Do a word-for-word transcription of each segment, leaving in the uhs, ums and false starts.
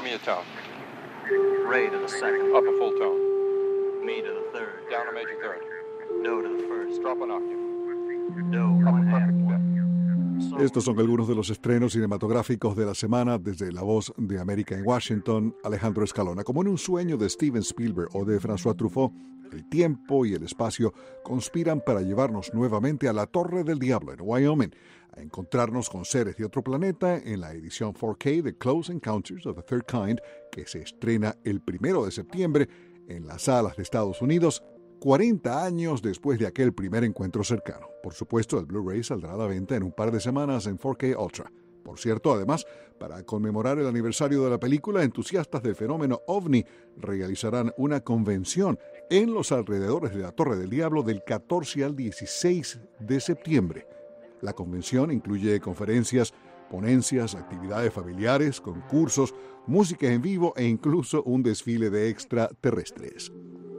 me a tone. Re to the second. Up a full tone. Mi to the third. Down a major third. Do to the first. Drop an octave. Do Up a one half. perfect fifth. Estos son algunos de los estrenos cinematográficos de la semana desde La Voz de América en Washington, Alejandro Escalona. Como en un sueño de Steven Spielberg o de François Truffaut, el tiempo y el espacio conspiran para llevarnos nuevamente a la Torre del Diablo en Wyoming, a encontrarnos con seres de otro planeta en la edición cuatro K de Close Encounters of the Third Kind, que se estrena el primero de septiembre en las salas de Estados Unidos, cuarenta años después de aquel primer encuentro cercano. Por supuesto, el Blu-ray saldrá a la venta en un par de semanas en cuatro K Ultra. Por cierto, además, para conmemorar el aniversario de la película, entusiastas del fenómeno OVNI realizarán una convención en los alrededores de la Torre del Diablo del catorce al dieciséis de septiembre. La convención incluye conferencias, ponencias, actividades familiares, concursos, música en vivo e incluso un desfile de extraterrestres.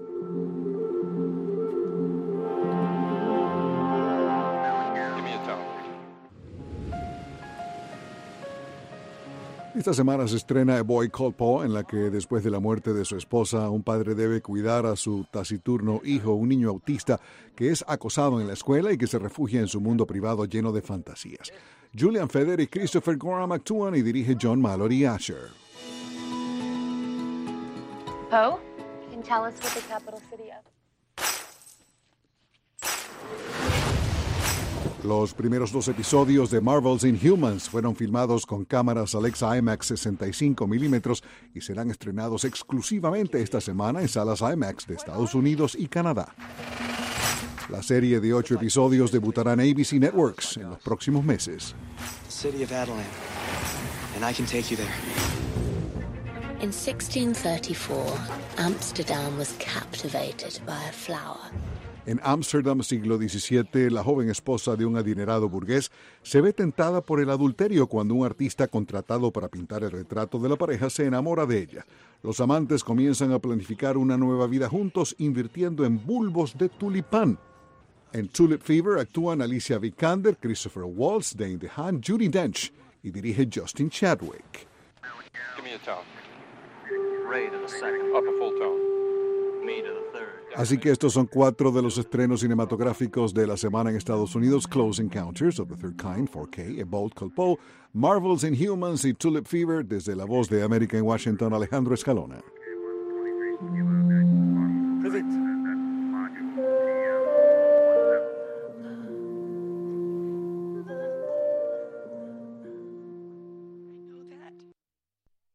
Esta semana se estrena A Boy Called Paul, en la que después de la muerte de su esposa, un padre debe cuidar a su taciturno hijo, un niño autista que es acosado en la escuela y que se refugia en su mundo privado lleno de fantasías. Julian Feder y Christopher Gorham actúan y dirige John Mallory Asher. Poe, can you tell us what the capital city of? Los primeros dos episodios de Marvel's Inhumans fueron filmados con cámaras Alexa IMAX sesenta y cinco milímetros y serán estrenados exclusivamente esta semana en salas IMAX de Estados Unidos y Canadá. La serie de ocho episodios debutará en A B C Networks en los próximos meses. City of Adelan, and I can take you there. In sixteen thirty-four, Amsterdam was captivated by a flower. En Ámsterdam, siglo diecisiete, la joven esposa de un adinerado burgués se ve tentada por el adulterio cuando un artista contratado para pintar el retrato de la pareja se enamora de ella. Los amantes comienzan a planificar una nueva vida juntos, invirtiendo en bulbos de tulipán. En Tulip Fever actúan Alicia Vikander, Christopher Waltz, Dane DeHaan, Judi Dench y dirige Justin Chadwick. Give me a tone. Re to the second. Up a full tone. Mi to the third. Así que estos son cuatro de los estrenos cinematográficos de la semana en Estados Unidos: Close Encounters of the Third Kind, cuatro K, A Boy Called Paul, Marvel's Inhumans y Tulip Fever. Desde La Voz de América en Washington, Alejandro Escalona. Privet.